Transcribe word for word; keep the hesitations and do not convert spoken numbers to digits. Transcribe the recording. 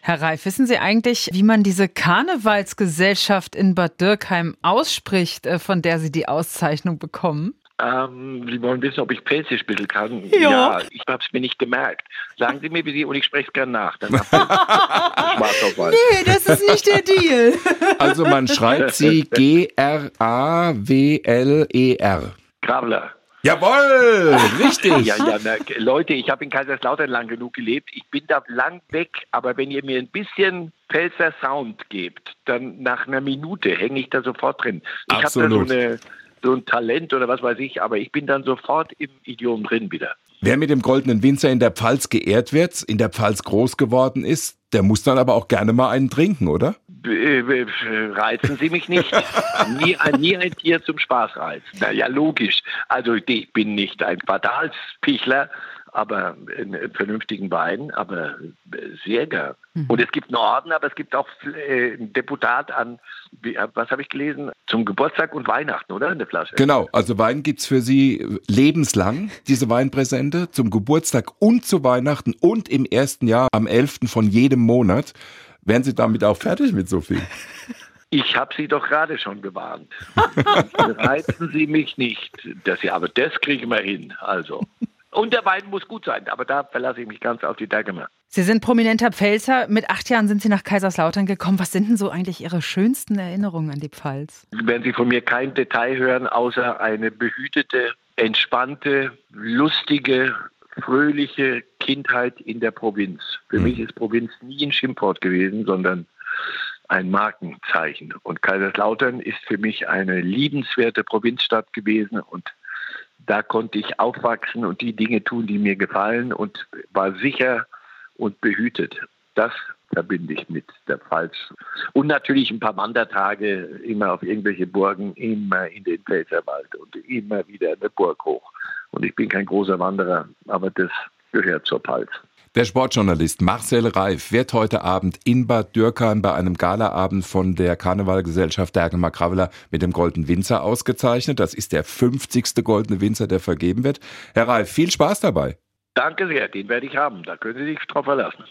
Herr Reif, wissen Sie eigentlich, wie man diese Karnevalsgesellschaft in Bad Dürkheim ausspricht, von der Sie die Auszeichnung bekommen? Ähm, Sie wollen wissen, ob ich Pfälzisch ein bisschen kann? Ja. Ja, ich habe es mir nicht gemerkt. Sagen Sie mir, wie Sie, und ich spreche es gerne nach. Dann schwarz auf weiß. Nee, das ist nicht der Deal. Also man schreibt sie G R A W L E R. Gravler. Jawohl, richtig. Ja, ja, na, Leute, ich habe in Kaiserslautern lang genug gelebt. Ich bin da lang weg, aber wenn ihr mir ein bisschen Pfälzer Sound gebt, dann nach einer Minute hänge ich da sofort drin. Ich habe da so, eine, so ein Talent oder was weiß ich, aber ich bin dann sofort im Idiom drin wieder. Wer mit dem Goldenen Winzer in der Pfalz geehrt wird, in der Pfalz groß geworden ist, der muss dann aber auch gerne mal einen trinken, oder? Reizen Sie mich nicht. nie, ein, nie ein Tier zum Spaß reizen. Na ja, logisch. Also ich bin nicht ein Quartalspichler, aber einen vernünftigen Wein, aber sehr gern. Mhm. Und es gibt einen Orden, aber es gibt auch ein Deputat an, was habe ich gelesen, zum Geburtstag und Weihnachten, oder? Eine Flasche. Genau, also Wein gibt's für Sie lebenslang, diese Weinpräsente, zum Geburtstag und zu Weihnachten und im ersten Jahr am elften von jedem Monat. Wären Sie damit auch fertig mit so viel? Ich habe Sie doch gerade schon gewarnt. Reizen Sie mich nicht. Das, ja, aber das kriegen wir hin. Also. Und der Wein muss gut sein, aber da verlasse ich mich ganz auf die Dagmar. Sie sind prominenter Pfälzer. Mit acht Jahren sind Sie nach Kaiserslautern gekommen. Was sind denn so eigentlich Ihre schönsten Erinnerungen an die Pfalz? Werden Sie von mir kein Detail hören, außer eine behütete, entspannte, lustige, fröhliche Kindheit in der Provinz. Für mhm. mich ist Provinz nie ein Schimpfwort gewesen, sondern ein Markenzeichen. Und Kaiserslautern ist für mich eine liebenswerte Provinzstadt gewesen und da konnte ich aufwachsen und die Dinge tun, die mir gefallen und war sicher und behütet. Das verbinde ich mit der Pfalz. Und natürlich ein paar Wandertage immer auf irgendwelche Burgen, immer in den Pfälzerwald und immer wieder eine Burg hoch. Und ich bin kein großer Wanderer, aber das gehört zur Pfalz. Der Sportjournalist Marcel Reif wird heute Abend in Bad Dürkheim bei einem Galaabend von der Karnevalgesellschaft Dagmar Gravler mit dem Goldenen Winzer ausgezeichnet. Das ist der fünfzigste Goldene Winzer, der vergeben wird. Herr Reif, viel Spaß dabei. Danke sehr, den werde ich haben. Da können Sie sich drauf verlassen.